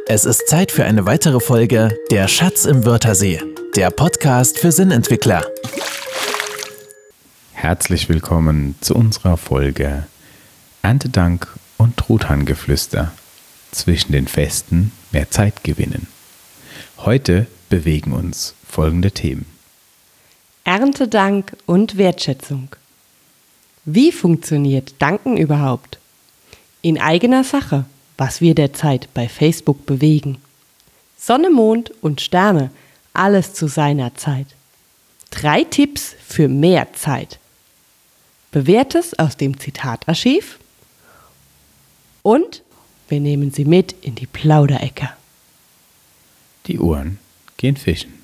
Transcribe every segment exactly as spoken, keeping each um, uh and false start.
Es ist Zeit für eine weitere Folge Der Schatz im Wörthersee, der Podcast für Sinnentwickler. Herzlich willkommen zu unserer Folge Erntedank und Truthahngeflüster. Zwischen den Festen mehr Zeit gewinnen. Heute bewegen uns folgende Themen. Erntedank und Wertschätzung. Wie funktioniert Danken überhaupt? In eigener Sache, was wir derzeit bei Facebook bewegen. Sonne, Mond und Sterne, alles zu seiner Zeit. Drei Tipps für mehr Zeit. Bewährtes aus dem Zitatarchiv und wir nehmen Sie mit in die Plauderecke. Die Ohren gehen fischen.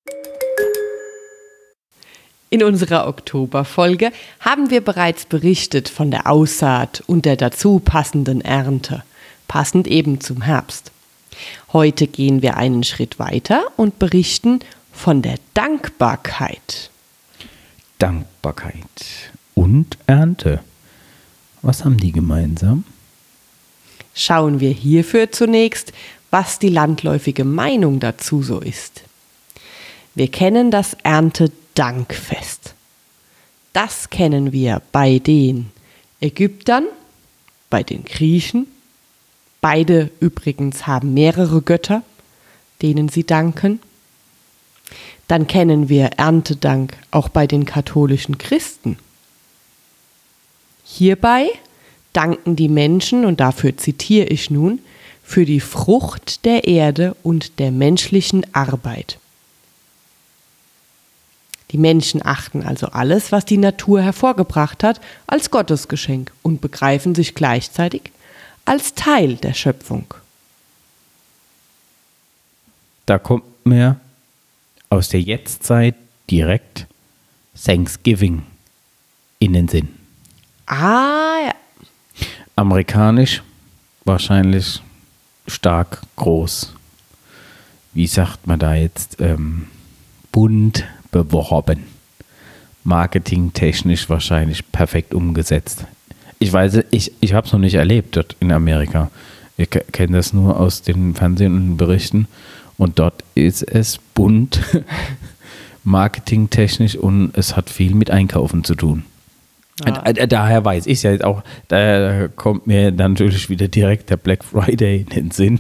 In unserer Oktoberfolge haben wir bereits berichtet von der Aussaat und der dazu passenden Ernte, passend eben zum Herbst. Heute gehen wir einen Schritt weiter und berichten von der Dankbarkeit. Dankbarkeit und Ernte. Was haben die gemeinsam? Schauen wir hierfür zunächst, was die landläufige Meinung dazu so ist. Wir kennen das Erntedankfest. Das kennen wir bei den Ägyptern, bei den Griechen. Beide übrigens haben mehrere Götter, denen sie danken. Dann kennen wir Erntedank auch bei den katholischen Christen. Hierbei danken die Menschen, und dafür zitiere ich nun, für die Frucht der Erde und der menschlichen Arbeit. Die Menschen achten also alles, was die Natur hervorgebracht hat, als Gottesgeschenk und begreifen sich gleichzeitig als Teil der Schöpfung. Da kommt mir aus der Jetztzeit direkt Thanksgiving in den Sinn. Ah, ja. Amerikanisch wahrscheinlich stark groß. Wie sagt man da jetzt? Ähm, bunt beworben. Marketingtechnisch wahrscheinlich perfekt umgesetzt. Ich weiß, ich, ich habe es noch nicht erlebt dort in Amerika. Ich kenne das nur aus den Fernsehen und Berichten. Und dort ist es bunt, marketingtechnisch, und es hat viel mit Einkaufen zu tun. Ja. Daher weiß ich es ja jetzt auch, da kommt mir dann natürlich wieder direkt der Black Friday in den Sinn.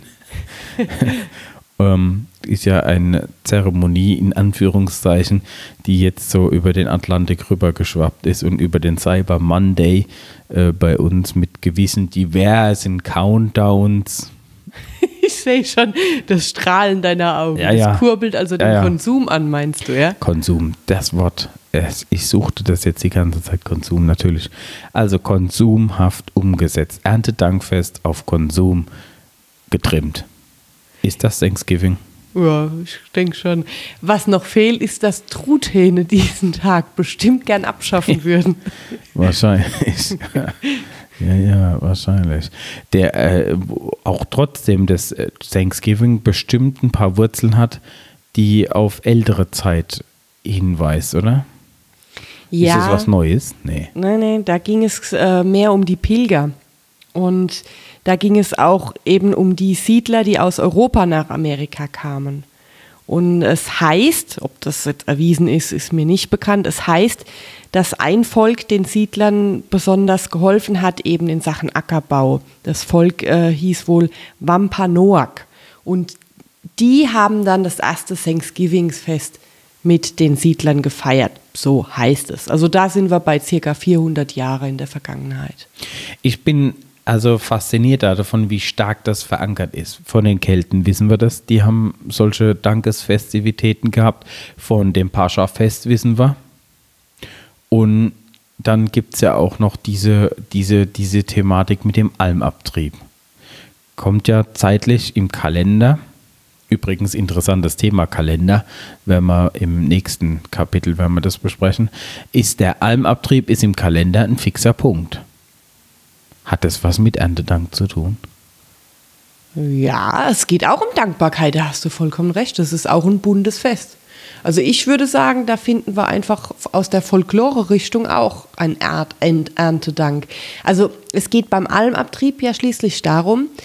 ähm, ist ja eine Zeremonie in Anführungszeichen, die jetzt so über den Atlantik rübergeschwappt ist und über den Cyber Monday äh, bei uns mit gewissen diversen Countdowns. Ich sehe schon das Strahlen deiner Augen. Ja, ja. Das kurbelt also den ja, ja. Konsum an, meinst du, ja? Konsum, das Wort. Ich suchte das jetzt die ganze Zeit, Konsum natürlich. Also konsumhaft umgesetzt. Erntedankfest auf Konsum getrimmt. Ist das Thanksgiving? Ja, ich denke schon. Was noch fehlt, ist, dass Truthähne diesen Tag bestimmt gern abschaffen würden. Wahrscheinlich. Ja, ja, wahrscheinlich. Der äh, auch trotzdem das Thanksgiving bestimmt ein paar Wurzeln hat, die auf ältere Zeit hinweist, oder? Ja. Ist das was Neues? Nee. Nein, nein, da ging es äh, mehr um die Pilger. Und da ging es auch eben um die Siedler, die aus Europa nach Amerika kamen. Und es heißt, ob das jetzt erwiesen ist, ist mir nicht bekannt, es heißt, dass ein Volk den Siedlern besonders geholfen hat, eben in Sachen Ackerbau. Das Volk äh, hieß wohl Wampanoag. Und die haben dann das erste Thanksgivingsfest mit den Siedlern gefeiert. So heißt es. Also da sind wir bei circa vierhundert Jahre in der Vergangenheit. Ich bin also fasziniert davon, wie stark das verankert ist. Von den Kelten wissen wir das. Die haben solche Dankesfestivitäten gehabt. Von dem Pascha-Fest wissen wir. Und dann gibt es ja auch noch diese, diese, diese Thematik mit dem Almabtrieb. Kommt ja zeitlich im Kalender. Übrigens interessantes Thema Kalender, werden wir im nächsten Kapitel, werden wir das besprechen. Ist der Almabtrieb ist im Kalender ein fixer Punkt. Hat das was mit Erntedank zu tun? Ja, es geht auch um Dankbarkeit, da hast du vollkommen recht. Das ist auch ein buntes Fest. Also ich würde sagen, da finden wir einfach aus der Folklore-Richtung auch ein Erntedank. Also es geht beim Almabtrieb ja schließlich darum,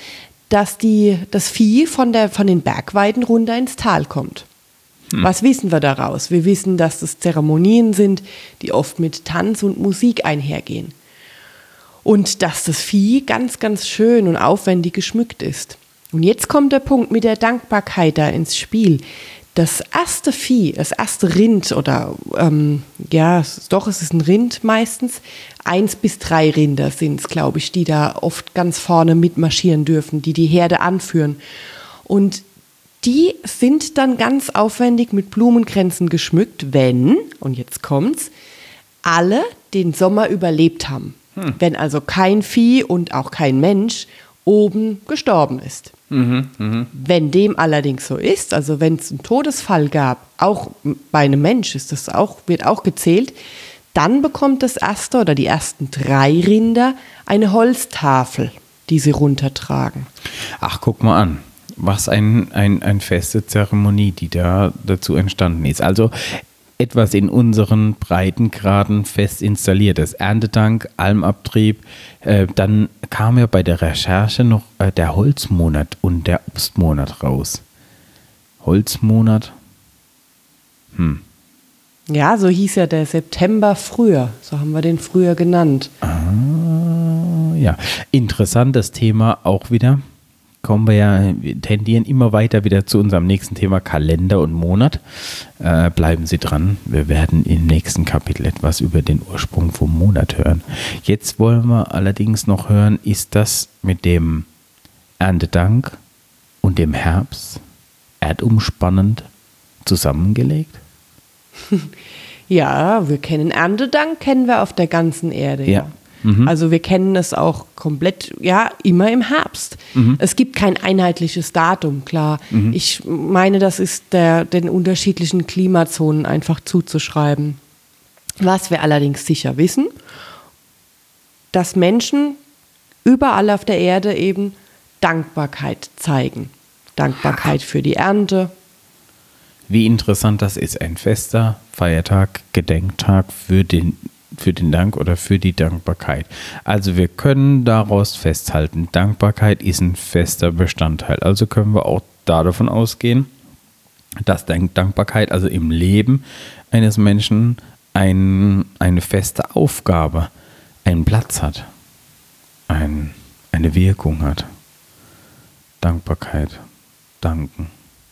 dass die, das Vieh von, der, von den Bergweiden runter ins Tal kommt. Hm. Was wissen wir daraus? Wir wissen, dass das Zeremonien sind, die oft mit Tanz und Musik einhergehen. Und dass das Vieh ganz, ganz schön und aufwendig geschmückt ist. Und jetzt kommt der Punkt mit der Dankbarkeit da ins Spiel. Das erste Vieh, das erste Rind oder, ähm, ja, doch, es ist ein Rind meistens, eins bis drei Rinder sind es, glaube ich, die da oft ganz vorne mitmarschieren dürfen, die die Herde anführen. Und die sind dann ganz aufwendig mit Blumenkränzen geschmückt, wenn, und jetzt kommt's, alle den Sommer überlebt haben. Hm. Wenn also kein Vieh und auch kein Mensch oben gestorben ist. Mhm, mh. Wenn dem allerdings so ist, also wenn es einen Todesfall gab, auch bei einem Mensch ist das auch, wird auch gezählt, dann bekommt das erste oder die ersten drei Rinder eine Holztafel, die sie runtertragen. Ach, guck mal an, was ein, ein, ein feste Zeremonie, die da dazu entstanden ist. Also etwas in unseren Breitengraden fest installiertes. Erntedank, Almabtrieb. Äh, dann kam ja bei der Recherche noch äh, der Holzmonat und der Obstmonat raus. Holzmonat? Hm. Ja, so hieß ja der September früher. So haben wir den früher genannt. Ah, ja. Interessantes Thema auch wieder. Kommen wir ja, wir tendieren immer weiter wieder zu unserem nächsten Thema Kalender und Monat. Äh, bleiben Sie dran, wir werden im nächsten Kapitel etwas über den Ursprung vom Monat hören. Jetzt wollen wir allerdings noch hören, ist das mit dem Erntedank und dem Herbst erdumspannend zusammengelegt? Ja, wir kennen Erntedank, kennen wir auf der ganzen Erde. Ja. ja. Mhm. Also wir kennen es auch komplett, ja, immer im Herbst. Mhm. Es gibt kein einheitliches Datum, klar. Mhm. Ich meine, das ist der, den unterschiedlichen Klimazonen einfach zuzuschreiben. Was wir allerdings sicher wissen, dass Menschen überall auf der Erde eben Dankbarkeit zeigen. Dankbarkeit für die Ernte. Wie interessant das ist, ein fester Feiertag, Gedenktag für den für den Dank oder für die Dankbarkeit. Also wir können daraus festhalten, Dankbarkeit ist ein fester Bestandteil. Also können wir auch davon ausgehen, dass Dankbarkeit also im Leben eines Menschen ein, eine feste Aufgabe, einen Platz hat, ein, eine Wirkung hat. Dankbarkeit, danken.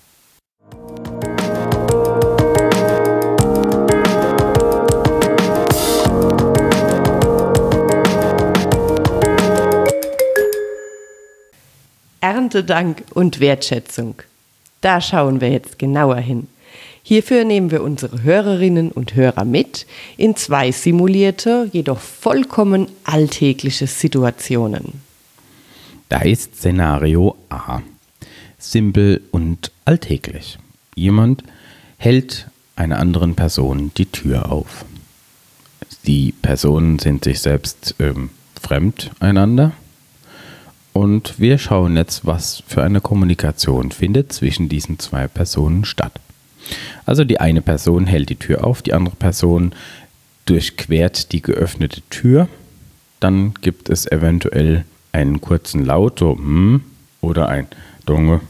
Erntedank und Wertschätzung. Da schauen wir jetzt genauer hin. Hierfür nehmen wir unsere Hörerinnen und Hörer mit in zwei simulierte, jedoch vollkommen alltägliche Situationen. Da ist Szenario A. Simpel und alltäglich. Jemand hält einer anderen Person die Tür auf. Die Personen sind sich selbst ähm, fremd einander. Und wir schauen jetzt, was für eine Kommunikation findet zwischen diesen zwei Personen statt. Also die eine Person hält die Tür auf, die andere Person durchquert die geöffnete Tür. Dann gibt es eventuell einen kurzen Laut, so hm, oder ein Dunge.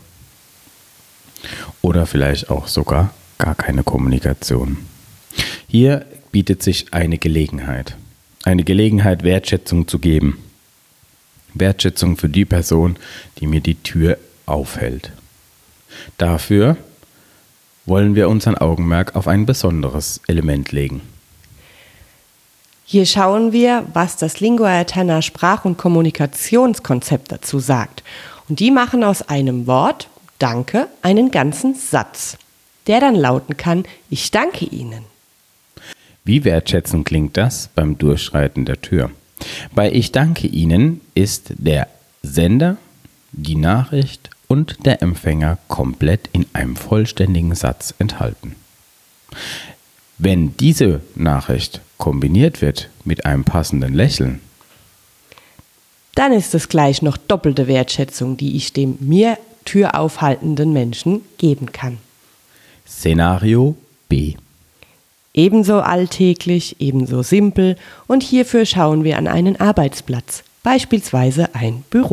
Oder vielleicht auch sogar gar keine Kommunikation. Hier bietet sich eine Gelegenheit. Eine Gelegenheit, Wertschätzung zu geben. Wertschätzung für die Person, die mir die Tür aufhält. Dafür wollen wir unseren Augenmerk auf ein besonderes Element legen. Hier schauen wir, was das Lingua Eterna Sprach- und Kommunikationskonzept dazu sagt. Und die machen aus einem Wort, Danke, einen ganzen Satz, der dann lauten kann, ich danke Ihnen. Wie wertschätzend klingt das beim Durchschreiten der Tür? Bei Ich danke Ihnen ist der Sender, die Nachricht und der Empfänger komplett in einem vollständigen Satz enthalten. Wenn diese Nachricht kombiniert wird mit einem passenden Lächeln, dann ist es gleich noch doppelte Wertschätzung, die ich dem mir türaufhaltenden Menschen geben kann. Szenario B. Ebenso alltäglich, ebenso simpel und hierfür schauen wir an einen Arbeitsplatz, beispielsweise ein Büro.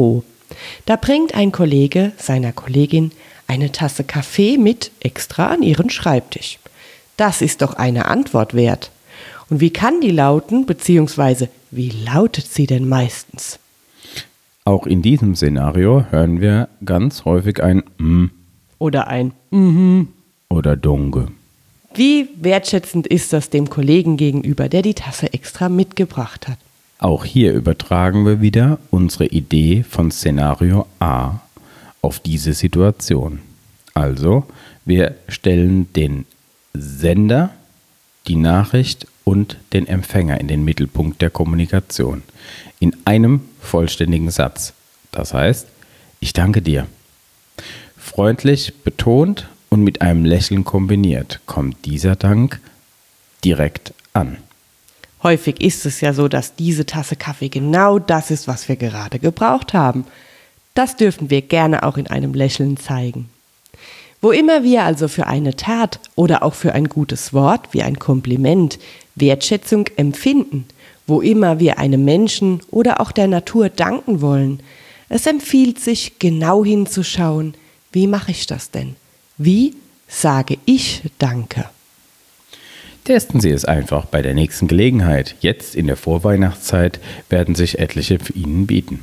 Da bringt ein Kollege seiner Kollegin eine Tasse Kaffee mit extra an ihren Schreibtisch. Das ist doch eine Antwort wert. Und wie kann die lauten, beziehungsweise wie lautet sie denn meistens? Auch in diesem Szenario hören wir ganz häufig ein Mm Oder ein Mhm. oder Dunge. Wie wertschätzend ist das dem Kollegen gegenüber, der die Tasse extra mitgebracht hat? Auch hier übertragen wir wieder unsere Idee von Szenario A auf diese Situation. Also, wir stellen den Sender, die Nachricht und den Empfänger in den Mittelpunkt der Kommunikation. In einem vollständigen Satz. Das heißt, ich danke dir. Freundlich betont und mit einem Lächeln kombiniert kommt dieser Dank direkt an. Häufig ist es ja so, dass diese Tasse Kaffee genau das ist, was wir gerade gebraucht haben. Das dürfen wir gerne auch in einem Lächeln zeigen. Wo immer wir also für eine Tat oder auch für ein gutes Wort wie ein Kompliment Wertschätzung empfinden, wo immer wir einem Menschen oder auch der Natur danken wollen, es empfiehlt sich, genau hinzuschauen, wie mache ich das denn? Wie sage ich Danke? Testen Sie es einfach bei der nächsten Gelegenheit. Jetzt in der Vorweihnachtszeit werden sich etliche für Ihnen bieten.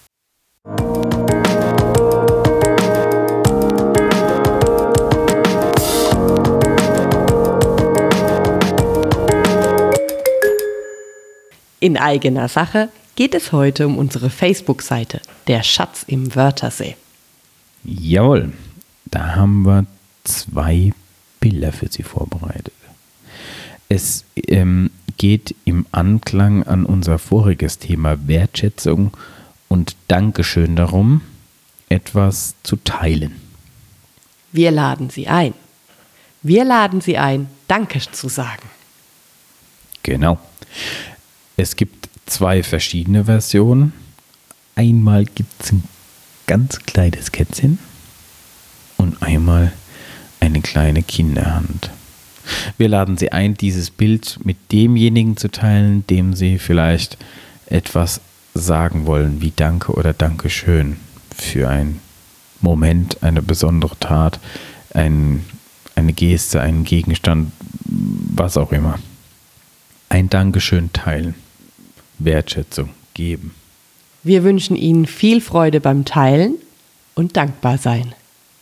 In eigener Sache geht es heute um unsere Facebook-Seite, der Schatz im Wörthersee. Jawohl, da haben wir zwei Bilder für Sie vorbereitet. Es ähm, geht im Anklang an unser voriges Thema Wertschätzung und Dankeschön darum, etwas zu teilen. Wir laden Sie ein. Wir laden Sie ein, Danke zu sagen. Genau. Es gibt zwei verschiedene Versionen. Einmal gibt es ein ganz kleines Kätzchen und einmal eine kleine Kinderhand. Wir laden Sie ein, dieses Bild mit demjenigen zu teilen, dem Sie vielleicht etwas sagen wollen, wie Danke oder Dankeschön für einen Moment, eine besondere Tat, ein, eine Geste, einen Gegenstand, was auch immer. Ein Dankeschön teilen, Wertschätzung geben. Wir wünschen Ihnen viel Freude beim Teilen und dankbar sein.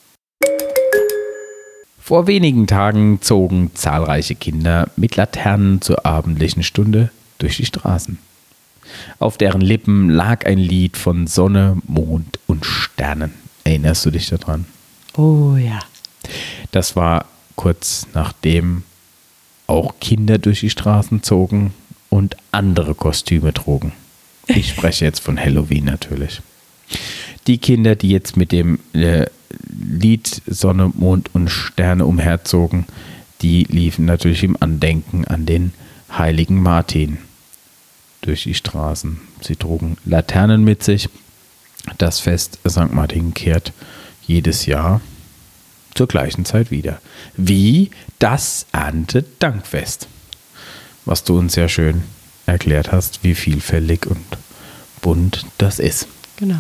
Vor wenigen Tagen zogen zahlreiche Kinder mit Laternen zur abendlichen Stunde durch die Straßen. Auf deren Lippen lag ein Lied von Sonne, Mond und Sternen. Erinnerst du dich daran? Oh ja. Das war kurz nachdem auch Kinder durch die Straßen zogen und andere Kostüme trugen. Ich spreche jetzt von Halloween natürlich. Die Kinder, die jetzt mit dem äh, Lied Sonne, Mond und Sterne umherzogen, die liefen natürlich im Andenken an den heiligen Martin durch die Straßen. Sie trugen Laternen mit sich. Das Fest Sankt Martin kehrt jedes Jahr zur gleichen Zeit wieder. Wie das Erntedankfest. Was du uns sehr schön erklärt hast, wie vielfältig und bunt das ist. Genau.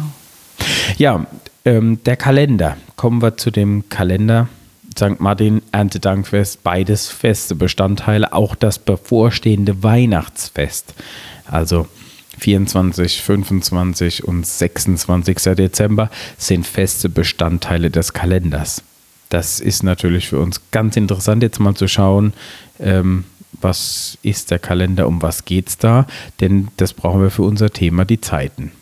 Ja, ähm, der Kalender. Kommen wir zu dem Kalender. Sankt Martin, Erntedankfest, beides feste Bestandteile. Auch das bevorstehende Weihnachtsfest. Also vierundzwanzigster, fünfundzwanzigster und sechsundzwanzigster Dezember sind feste Bestandteile des Kalenders. Das ist natürlich für uns ganz interessant, jetzt mal zu schauen, ähm, was ist der Kalender, um was geht es da? Denn das brauchen wir für unser Thema, die Zeiten.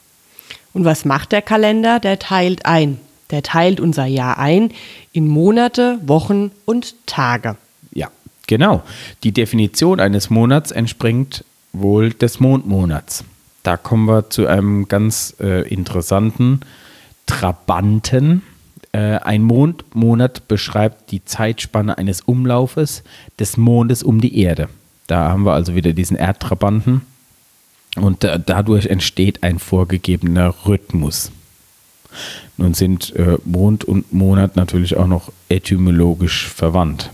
Und was macht der Kalender? Der teilt ein. Der teilt unser Jahr ein in Monate, Wochen und Tage. Ja, genau. Die Definition eines Monats entspringt wohl des Mondmonats. Da kommen wir zu einem ganz äh, interessanten Trabanten. Äh, ein Mondmonat beschreibt die Zeitspanne eines Umlaufes des Mondes um die Erde. Da haben wir also wieder diesen Erdtrabanten. Und da, dadurch entsteht ein vorgegebener Rhythmus. Nun sind äh, Mond und Monat natürlich auch noch etymologisch verwandt.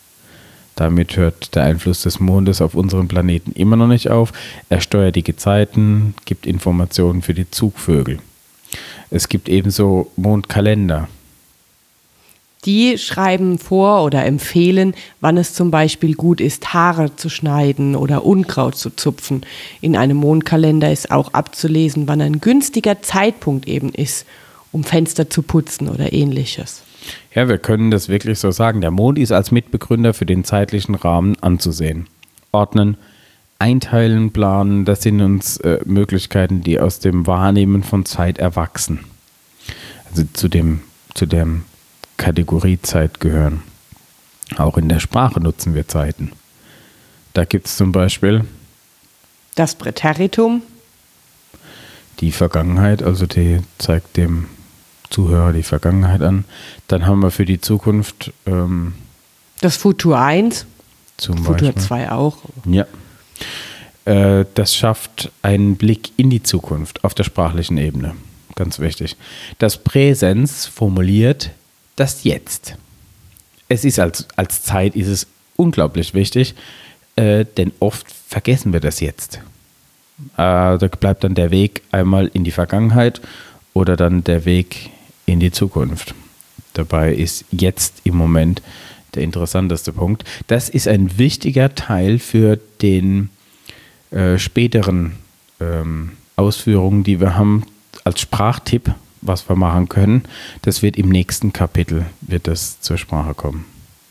Damit hört der Einfluss des Mondes auf unseren Planeten immer noch nicht auf. Er steuert die Gezeiten, gibt Informationen für die Zugvögel. Es gibt ebenso Mondkalender. Die schreiben vor oder empfehlen, wann es zum Beispiel gut ist, Haare zu schneiden oder Unkraut zu zupfen. In einem Mondkalender ist auch abzulesen, wann ein günstiger Zeitpunkt eben ist, um Fenster zu putzen oder ähnliches. Ja, wir können das wirklich so sagen. Der Mond ist als Mitbegründer für den zeitlichen Rahmen anzusehen. Ordnen, einteilen, planen, das sind uns äh, Möglichkeiten, die aus dem Wahrnehmen von Zeit erwachsen. Also zu dem, zu dem Kategorie Zeit gehören. Auch in der Sprache nutzen wir Zeiten. Da gibt es zum Beispiel das Präteritum, die Vergangenheit, also die zeigt dem Zuhörer die Vergangenheit an. Dann haben wir für die Zukunft ähm, das Futur eins, zum Futur Beispiel. zwei auch. Ja. Äh, das schafft einen Blick in die Zukunft auf der sprachlichen Ebene. Ganz wichtig. Das Präsens formuliert das Jetzt. Es ist als, als Zeit ist es unglaublich wichtig, äh, denn oft vergessen wir das Jetzt. Äh, da bleibt dann der Weg einmal in die Vergangenheit oder dann der Weg in die Zukunft. Dabei ist jetzt im Moment der interessanteste Punkt. Das ist ein wichtiger Teil für den äh, späteren ähm, Ausführungen, die wir haben als Sprachtipp, was wir machen können. Das wird im nächsten Kapitel, wird das zur Sprache kommen.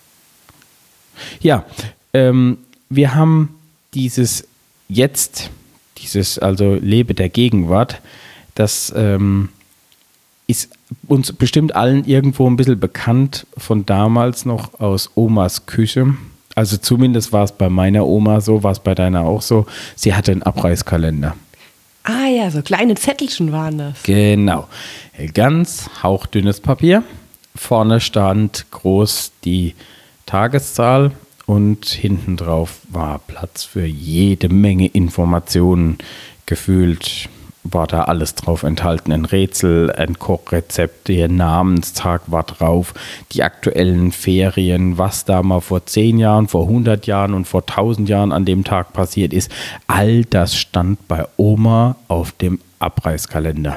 Ja, ähm, wir haben dieses Jetzt, dieses also Lebe der Gegenwart, das ähm, ist uns bestimmt allen irgendwo ein bisschen bekannt von damals noch aus Omas Küche. Also zumindest war es bei meiner Oma so, war es bei deiner auch so. Sie hatte einen Abreißkalender. Ah ja, so kleine Zettelchen waren das. Genau. Ganz hauchdünnes Papier. Vorne stand groß die Tageszahl und hinten drauf war Platz für jede Menge Informationen. Gefühlt war da alles drauf enthalten. Ein Rätsel, ein Kochrezept, der Namenstag war drauf, die aktuellen Ferien, was da mal vor zehn Jahren, vor hundert Jahren und vor tausend Jahren an dem Tag passiert ist. All das stand bei Oma auf dem Abreißkalender.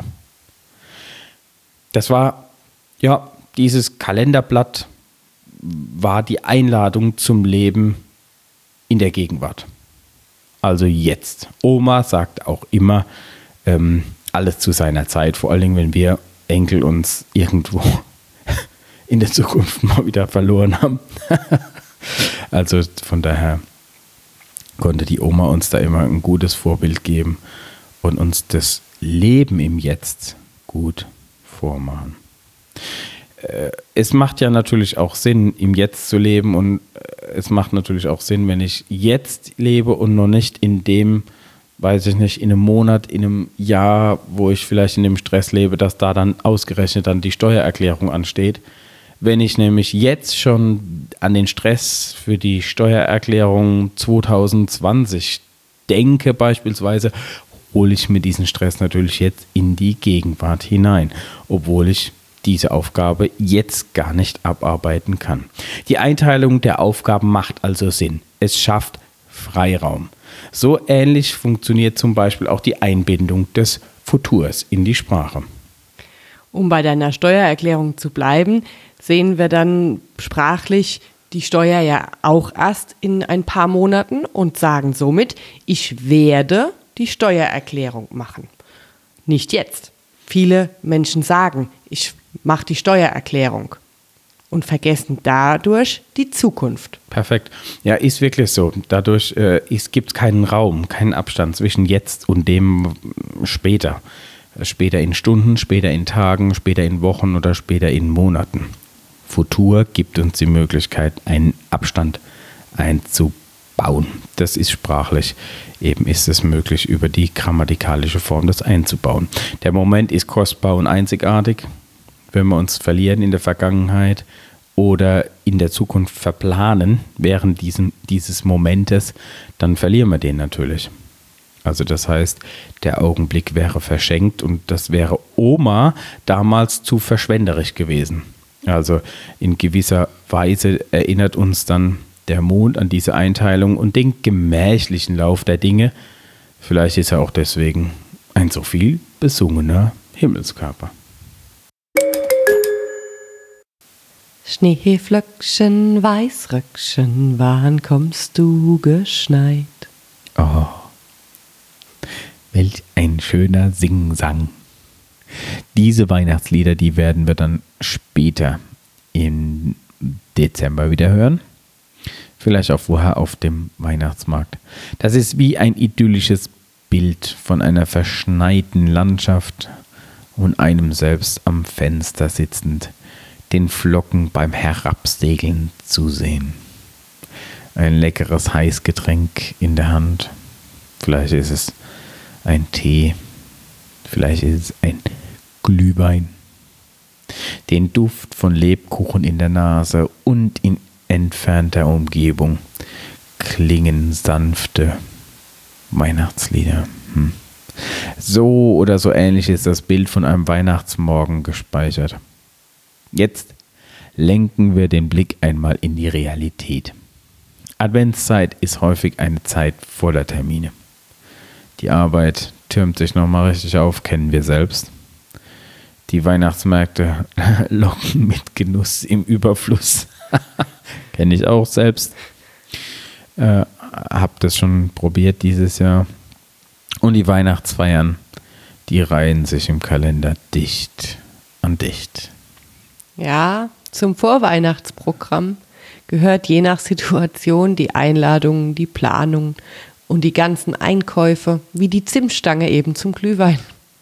Das war, ja, dieses Kalenderblatt war die Einladung zum Leben in der Gegenwart. Also jetzt. Oma sagt auch immer, ähm, alles zu seiner Zeit, vor allen Dingen, wenn wir Enkel uns irgendwo in der Zukunft mal wieder verloren haben. Also von daher konnte die Oma uns da immer ein gutes Vorbild geben und uns das Leben im Jetzt gut vormachen. Es macht ja natürlich auch Sinn, im Jetzt zu leben, und es macht natürlich auch Sinn, wenn ich jetzt lebe und noch nicht in dem, weiß ich nicht, in einem Monat, in einem Jahr, wo ich vielleicht in dem Stress lebe, dass da dann ausgerechnet dann die Steuererklärung ansteht. Wenn ich nämlich jetzt schon an den Stress für die Steuererklärung zwanzig zwanzig denke beispielsweise, hole ich mir diesen Stress natürlich jetzt in die Gegenwart hinein, obwohl ich diese Aufgabe jetzt gar nicht abarbeiten kann. Die Einteilung der Aufgaben macht also Sinn. Es schafft Freiraum. So ähnlich funktioniert zum Beispiel auch die Einbindung des Futurs in die Sprache. Um bei deiner Steuererklärung zu bleiben, sehen wir dann sprachlich die Steuer ja auch erst in ein paar Monaten und sagen somit, ich werde die Steuererklärung machen. Nicht jetzt. Viele Menschen sagen, ich mache die Steuererklärung und vergessen dadurch die Zukunft. Perfekt. Ja, ist wirklich so. Dadurch äh, gibt es keinen Raum, keinen Abstand zwischen jetzt und dem später. Später in Stunden, später in Tagen, später in Wochen oder später in Monaten. Futur gibt uns die Möglichkeit, einen Abstand einzubauen. Das ist sprachlich. Eben ist es möglich, über die grammatikalische Form das einzubauen. Der Moment ist kostbar und einzigartig. Wenn wir uns verlieren in der Vergangenheit oder in der Zukunft verplanen während diesem, dieses Momentes, dann verlieren wir den natürlich. Also das heißt, der Augenblick wäre verschenkt und das wäre Oma damals zu verschwenderisch gewesen. Also in gewisser Weise erinnert uns dann der Mond an diese Einteilung und den gemächlichen Lauf der Dinge. Vielleicht ist er auch deswegen ein so viel besungener Himmelskörper. Schneeflöckchen, Weißröckchen, wann kommst du geschneit? Oh, welch ein schöner Singsang. Diese Weihnachtslieder, die werden wir dann später im Dezember wieder hören. Vielleicht auch vorher auf dem Weihnachtsmarkt. Das ist wie ein idyllisches Bild von einer verschneiten Landschaft und einem selbst am Fenster sitzend, den Flocken beim Herabsegeln zusehen. Ein leckeres Heißgetränk in der Hand. Vielleicht ist es ein Tee. Vielleicht ist es ein Glühwein. Den Duft von Lebkuchen in der Nase und in entfernter Umgebung klingen sanfte Weihnachtslieder. Hm. So oder so ähnlich ist das Bild von einem Weihnachtsmorgen gespeichert. Jetzt lenken wir den Blick einmal in die Realität. Adventszeit ist häufig eine Zeit voller Termine. Die Arbeit türmt sich nochmal richtig auf, kennen wir selbst. Die Weihnachtsmärkte locken mit Genuss im Überfluss. Kenne ich auch selbst. Äh, hab das schon probiert dieses Jahr. Und die Weihnachtsfeiern, die reihen sich im Kalender dicht an dicht. Ja, zum Vorweihnachtsprogramm gehört je nach Situation die Einladungen, die Planung und die ganzen Einkäufe, wie die Zimtstange eben zum Glühwein.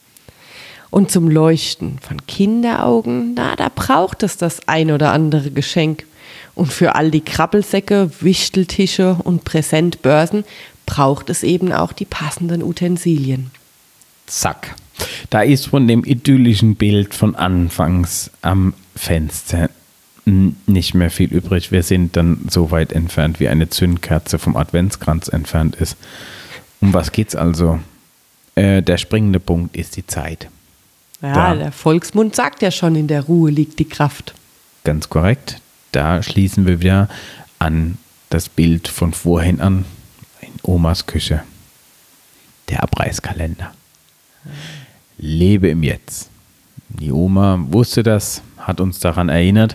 Und zum Leuchten von Kinderaugen, na, da braucht es das ein oder andere Geschenk. Und für all die Krabbelsäcke, Wichteltische und Präsentbörsen braucht es eben auch die passenden Utensilien. Zack. Da ist von dem idyllischen Bild von anfangs am Fenster nicht mehr viel übrig. Wir sind dann so weit entfernt, wie eine Zündkerze vom Adventskranz entfernt ist. Um was geht's also? Äh, der springende Punkt ist die Zeit. Ja, da, der Volksmund sagt ja schon, in der Ruhe liegt die Kraft. Ganz korrekt. Da schließen wir wieder an das Bild von vorhin an, in Omas Küche. Der Abreißkalender. Lebe im Jetzt. Die Oma wusste das, hat uns daran erinnert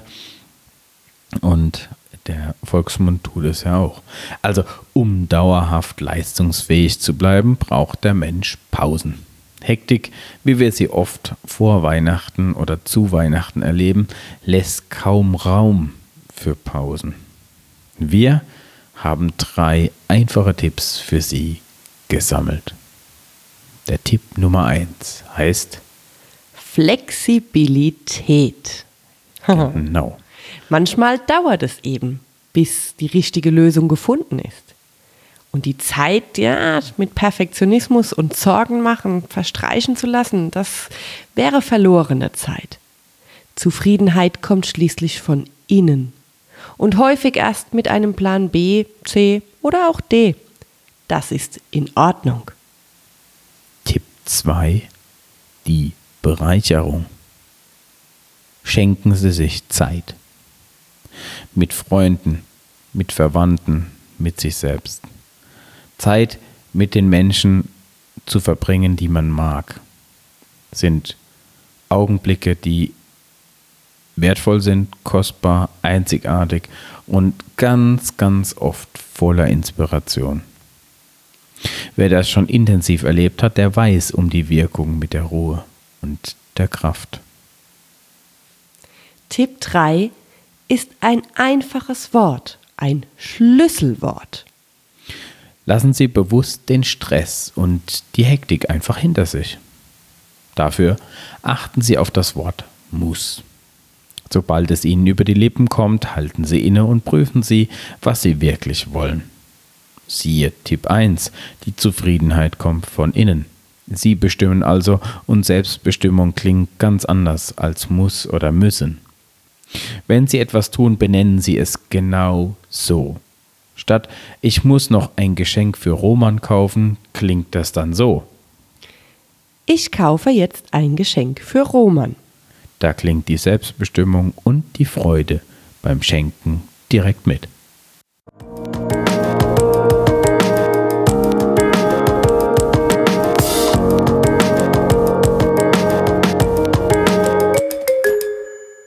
und der Volksmund tut es ja auch. Also, um dauerhaft leistungsfähig zu bleiben, braucht der Mensch Pausen. Hektik, wie wir sie oft vor Weihnachten oder zu Weihnachten erleben, lässt kaum Raum für Pausen. Wir haben drei einfache Tipps für Sie gesammelt. Der Tipp Nummer eins heißt Flexibilität. Genau. Manchmal dauert es eben, bis die richtige Lösung gefunden ist. Und die Zeit, ja, mit Perfektionismus und Sorgen machen, verstreichen zu lassen, das wäre verlorene Zeit. Zufriedenheit kommt schließlich von innen und häufig erst mit einem Plan B, C oder auch D. Das ist in Ordnung. Tipp zwei. Die Bereicherung. Schenken Sie sich Zeit. Mit Freunden, mit Verwandten, mit sich selbst. Zeit mit den Menschen zu verbringen, die man mag, sind Augenblicke, die wertvoll sind, kostbar, einzigartig und ganz, ganz oft voller Inspiration. Wer das schon intensiv erlebt hat, der weiß um die Wirkung mit der Ruhe und der Kraft. Tipp drei ist ein einfaches Wort, ein Schlüsselwort. Lassen Sie bewusst den Stress und die Hektik einfach hinter sich. Dafür achten Sie auf das Wort muss. Sobald es Ihnen über die Lippen kommt, halten Sie inne und prüfen Sie, was Sie wirklich wollen. Siehe Tipp eins, die Zufriedenheit kommt von innen. Sie bestimmen also und Selbstbestimmung klingt ganz anders als muss oder müssen. Wenn Sie etwas tun, benennen Sie es genau so. Statt ich muss noch ein Geschenk für Roman kaufen, klingt das dann so. Ich kaufe jetzt ein Geschenk für Roman. Da klingt die Selbstbestimmung und die Freude beim Schenken direkt mit.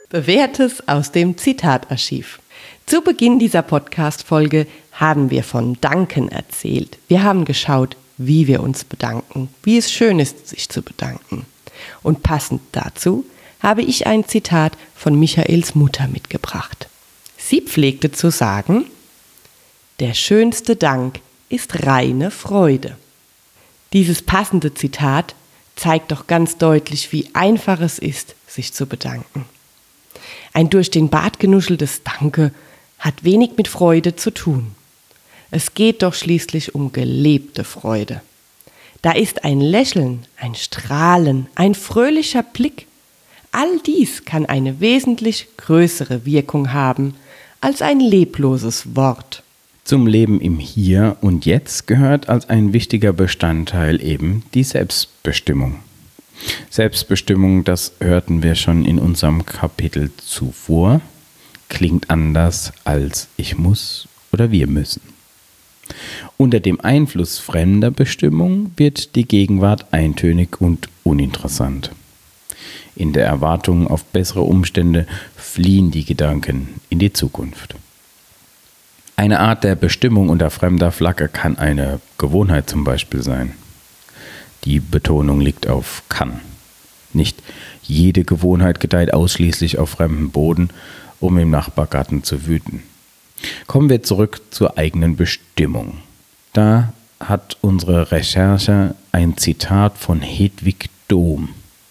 Bewährtes aus dem Zitatarchiv. Zu Beginn dieser Podcast-Folge haben wir von Danken erzählt. Wir haben geschaut, wie wir uns bedanken, wie es schön ist, sich zu bedanken. Und passend dazu habe ich ein Zitat von Michaels Mutter mitgebracht. Sie pflegte zu sagen: Der schönste Dank ist reine Freude. Dieses passende Zitat zeigt doch ganz deutlich, wie einfach es ist, sich zu bedanken. Ein durch den Bart genuscheltes Danke hat wenig mit Freude zu tun. Es geht doch schließlich um gelebte Freude. Da ist ein Lächeln, ein Strahlen, ein fröhlicher Blick. All dies kann eine wesentlich größere Wirkung haben als ein lebloses Wort. Zum Leben im Hier und Jetzt gehört als ein wichtiger Bestandteil eben die Selbstbestimmung. Selbstbestimmung, das hörten wir schon in unserem Kapitel zuvor, klingt anders als ich muss oder wir müssen. Unter dem Einfluss fremder Bestimmung wird die Gegenwart eintönig und uninteressant. In der Erwartung auf bessere Umstände fliehen die Gedanken in die Zukunft. Eine Art der Bestimmung unter fremder Flagge kann eine Gewohnheit zum Beispiel sein. Die Betonung liegt auf kann. Nicht jede Gewohnheit gedeiht ausschließlich auf fremdem Boden, um im Nachbargarten zu wüten. Kommen wir zurück zur eigenen Bestimmung. Da hat unsere Recherche ein Zitat von Hedwig Dohm,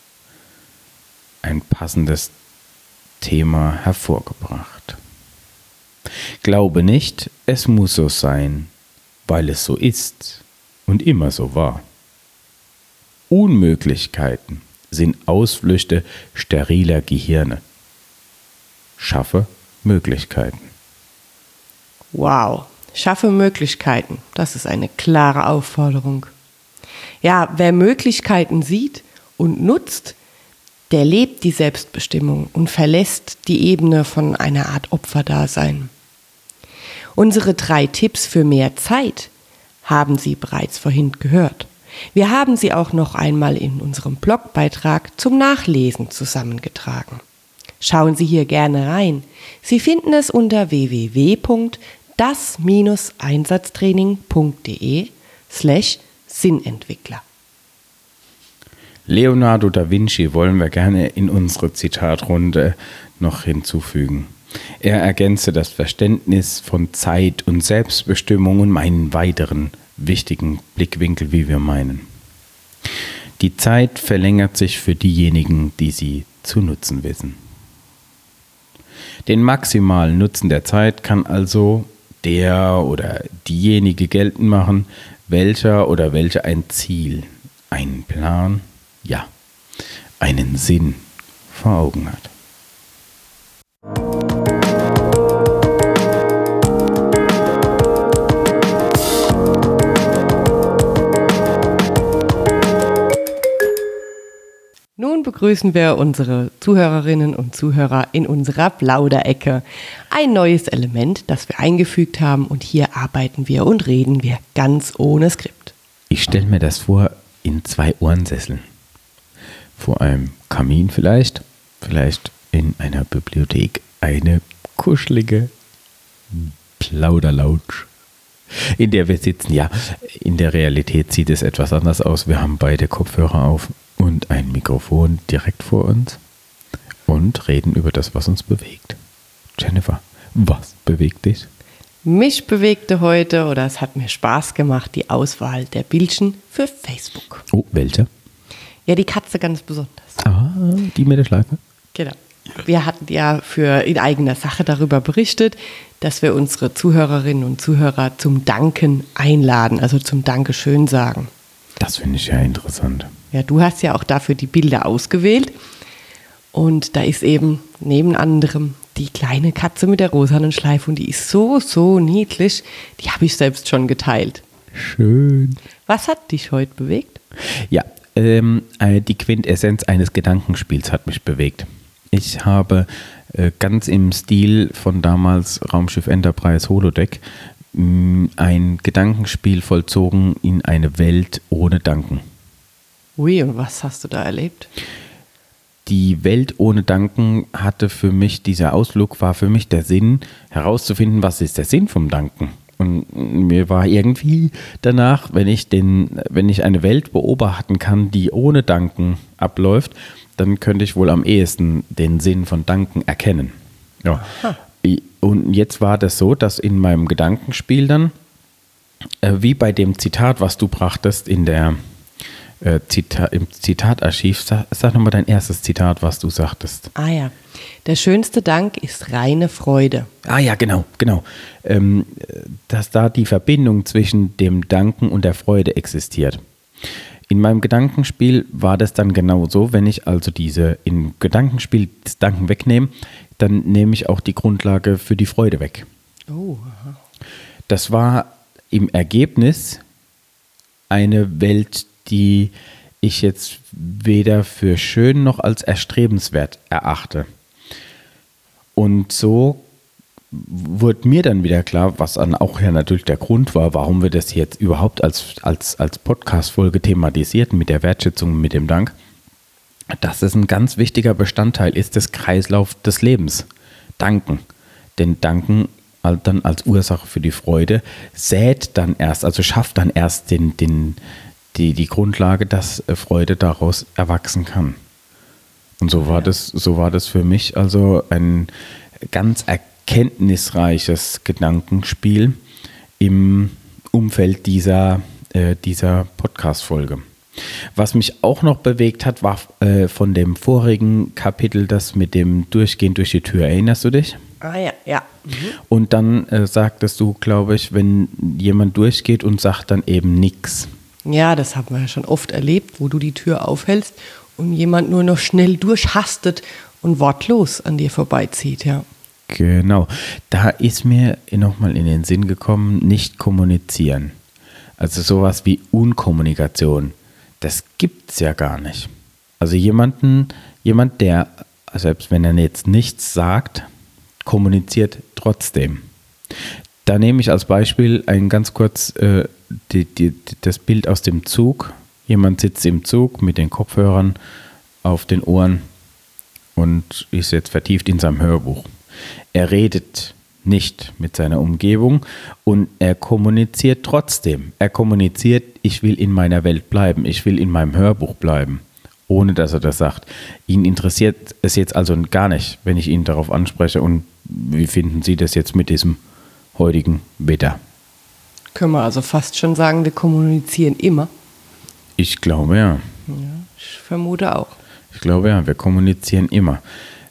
ein passendes Thema hervorgebracht. Glaube nicht, es muss so sein, weil es so ist und immer so war. Unmöglichkeiten sind Ausflüchte steriler Gehirne. Schaffe Möglichkeiten. Wow, schaffe Möglichkeiten. Das ist eine klare Aufforderung. Ja, wer Möglichkeiten sieht und nutzt, der lebt die Selbstbestimmung und verlässt die Ebene von einer Art Opferdasein. Unsere drei Tipps für mehr Zeit haben Sie bereits vorhin gehört. Wir haben sie auch noch einmal in unserem Blogbeitrag zum Nachlesen zusammengetragen. Schauen Sie hier gerne rein. Sie finden es unter w w w punkt das Einsatztraining punkt de slash Sinnentwickler. Leonardo da Vinci wollen wir gerne in unsere Zitatrunde noch hinzufügen. Er ergänzte das Verständnis von Zeit und Selbstbestimmung und meinen weiteren wichtigen Blickwinkel, wie wir meinen. Die Zeit verlängert sich für diejenigen, die sie zu nutzen wissen. Den maximalen Nutzen der Zeit kann also der oder diejenige geltend machen, welcher oder welche ein Ziel, einen Plan, ja, einen Sinn vor Augen hat. Nun begrüßen wir unsere Zuhörerinnen und Zuhörer in unserer Plauderecke. Ein neues Element, das wir eingefügt haben, und hier arbeiten wir und reden wir ganz ohne Skript. Ich stelle mir das vor in zwei Ohrensesseln. Vor einem Kamin vielleicht, vielleicht in einer Bibliothek. Eine kuschelige Plauderlounge, in der wir sitzen. Ja, in der Realität sieht es etwas anders aus. Wir haben beide Kopfhörer auf und ein Mikrofon direkt vor uns und reden über das, was uns bewegt. Jennifer, was bewegt dich? Mich bewegte heute, oder es hat mir Spaß gemacht, die Auswahl der Bildchen für Facebook. Oh, welche? Ja, die Katze ganz besonders. Ah, die mit der Schleife? Genau. Wir hatten ja für in eigener Sache darüber berichtet, dass wir unsere Zuhörerinnen und Zuhörer zum Danken einladen, also zum Dankeschön sagen. Das finde ich ja interessant. Ja, du hast ja auch dafür die Bilder ausgewählt. Und da ist eben neben anderem die kleine Katze mit der rosanen Schleife. Und die ist so, so niedlich. Die habe ich selbst schon geteilt. Schön. Was hat dich heute bewegt? Ja, ähm, die Quintessenz eines Gedankenspiels hat mich bewegt. Ich habe äh, ganz im Stil von damals Raumschiff Enterprise Holodeck mh, ein Gedankenspiel vollzogen in eine Welt ohne Danken. Ui, und was hast du da erlebt? die Welt ohne Danken hatte für mich, dieser Ausflug war für mich der Sinn, herauszufinden, was ist der Sinn vom Danken. Und mir war irgendwie danach, wenn ich, den, wenn ich eine Welt beobachten kann, die ohne Danken abläuft, dann könnte ich wohl am ehesten den Sinn von Danken erkennen. Ja. Und jetzt war das so, dass in meinem Gedankenspiel dann, äh, wie bei dem Zitat, was du brachtest in der Äh, Zita- im Zitatarchiv. Sag, sag nochmal dein erstes Zitat, was du sagtest. Ah ja, der schönste Dank ist reine Freude. Ah ja, genau, genau. Ähm, dass da die Verbindung zwischen dem Danken und der Freude existiert. In meinem Gedankenspiel war das dann genau so, wenn ich also diese im Gedankenspiel das Danken wegnehme, dann nehme ich auch die Grundlage für die Freude weg. Oh, aha. Das war im Ergebnis eine Welt, die ich jetzt weder für schön noch als erstrebenswert erachte. Und so wurde mir dann wieder klar, was dann auch ja natürlich der Grund war, warum wir das jetzt überhaupt als, als, als Podcast-Folge thematisierten mit der Wertschätzung, mit dem Dank, dass es ein ganz wichtiger Bestandteil ist des Kreislaufs des Lebens. Danken. Denn Danken dann als Ursache für die Freude sät dann erst, also schafft dann erst den, den Die, die Grundlage, dass Freude daraus erwachsen kann. Und so war das, so war das für mich also ein ganz erkenntnisreiches Gedankenspiel im Umfeld dieser, äh, dieser Podcast-Folge. Was mich auch noch bewegt hat, war äh, von dem vorigen Kapitel das mit dem Durchgehen durch die Tür. Erinnerst du dich? Ah ja, ja. Mhm. Und dann äh, sagtest du, glaube ich, wenn jemand durchgeht und sagt dann eben nichts. Ja, das haben wir ja schon oft erlebt, wo du die Tür aufhältst und jemand nur noch schnell durchhastet und wortlos an dir vorbeizieht, ja. Genau, da ist mir nochmal in den Sinn gekommen, nicht kommunizieren. Also sowas wie Unkommunikation, das gibt es ja gar nicht. Also jemanden, jemand, der, selbst wenn er jetzt nichts sagt, kommuniziert trotzdem. Da nehme ich als Beispiel ein ganz kurz äh, die, die, das Bild aus dem Zug. Jemand sitzt im Zug mit den Kopfhörern auf den Ohren und ist jetzt vertieft in seinem Hörbuch. Er redet nicht mit seiner Umgebung und er kommuniziert trotzdem. Er kommuniziert, ich will in meiner Welt bleiben, ich will in meinem Hörbuch bleiben, ohne dass er das sagt. Ihn interessiert es jetzt also gar nicht, wenn ich ihn darauf anspreche. Und wie finden Sie das jetzt mit diesem heutigen Wetter? Können wir also fast schon sagen, wir kommunizieren immer? Ich glaube ja. Ja, ich vermute auch. Ich glaube ja, wir kommunizieren immer.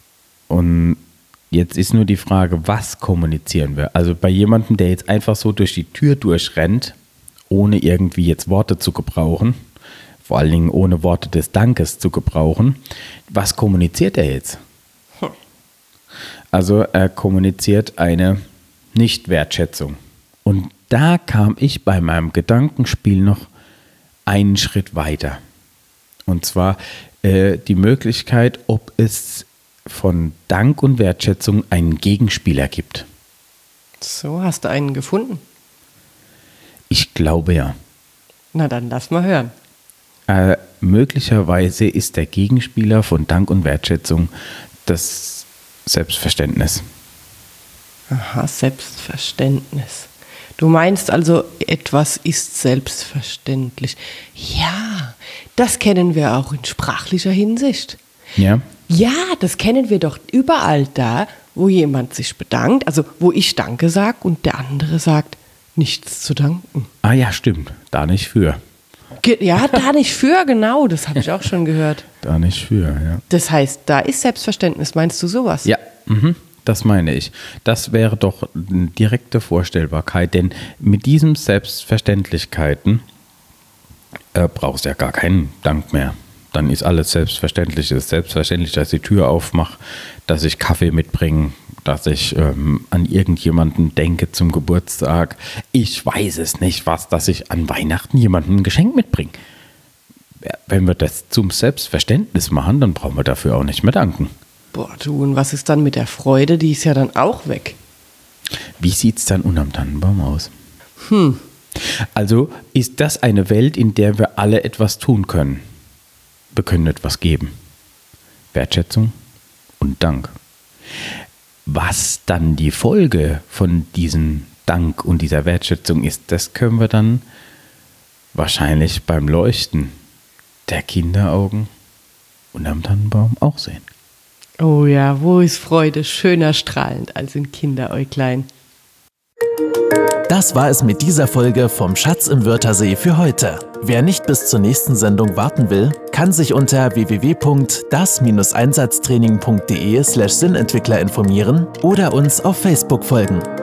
Und jetzt ist nur die Frage, was kommunizieren wir? Also bei jemandem, der jetzt einfach so durch die Tür durchrennt, ohne irgendwie jetzt Worte zu gebrauchen, vor allen Dingen ohne Worte des Dankes zu gebrauchen, was kommuniziert er jetzt? Hm. Also er kommuniziert eine Nicht-Wertschätzung. Und da kam ich bei meinem Gedankenspiel noch einen Schritt weiter. Und zwar äh, die Möglichkeit, ob es von Dank und Wertschätzung einen Gegenspieler gibt. So, hast du einen gefunden? Ich glaube ja. Na dann lass mal hören. Äh, möglicherweise ist der Gegenspieler von Dank und Wertschätzung das Selbstverständnis. Aha, Selbstverständnis. Du meinst also, etwas ist selbstverständlich. Ja, das kennen wir auch in sprachlicher Hinsicht. Ja? Ja, das kennen wir doch überall da, wo jemand sich bedankt, also wo ich Danke sage und der andere sagt, nichts zu danken. Ah ja, stimmt. Da nicht für. Ge- ja, da nicht für, genau, das habe ich auch schon gehört. Da nicht für, ja. Das heißt, da ist Selbstverständnis, meinst du sowas? Ja, mhm. Das meine ich. Das wäre doch eine direkte Vorstellbarkeit, denn mit diesen Selbstverständlichkeiten äh, brauchst du ja gar keinen Dank mehr. Dann ist alles selbstverständlich. Es ist selbstverständlich, dass ich die Tür aufmache, dass ich Kaffee mitbringe, dass ich ähm, an irgendjemanden denke zum Geburtstag. Ich weiß es nicht, was, dass ich an Weihnachten jemandem ein Geschenk mitbringe. Wenn wir das zum Selbstverständnis machen, dann brauchen wir dafür auch nicht mehr danken. Boah, du, und was ist dann mit der Freude? Die ist ja dann auch weg. Wie sieht es dann unterm Tannenbaum aus? Hm. Also ist das eine Welt, in der wir alle etwas tun können. Wir können etwas geben. Wertschätzung und Dank. Was dann die Folge von diesem Dank und dieser Wertschätzung ist, das können wir dann wahrscheinlich beim Leuchten der Kinderaugen unterm Tannenbaum auch sehen. Oh ja, wo ist Freude schöner strahlend als in Kinderäuglein? Das war es mit dieser Folge vom Schatz im Wörthersee für heute. Wer nicht bis zur nächsten Sendung warten will, kann sich unter w w w punkt das Bindestrich einsatztraining punkt de slash Sinnentwickler informieren oder uns auf Facebook folgen.